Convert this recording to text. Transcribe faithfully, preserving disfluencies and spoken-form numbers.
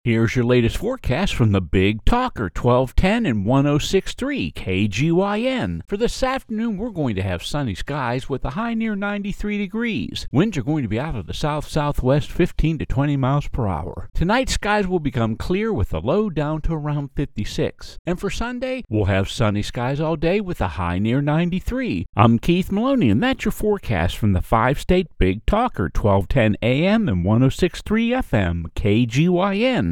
Here's your latest forecast from the Big Talker, twelve ten and one oh six point three K G Y N. For this afternoon, we're going to have sunny skies with a high near ninety-three degrees. Winds are going to be out of the south-southwest, fifteen to twenty miles per hour. Tonight, skies will become clear with a low down to around fifty-six. And for Sunday, we'll have sunny skies all day with a high near ninety-three. I'm Keith Maloney, and that's your forecast from the five-state Big Talker, twelve ten A M and one oh six point three F M, K G Y N.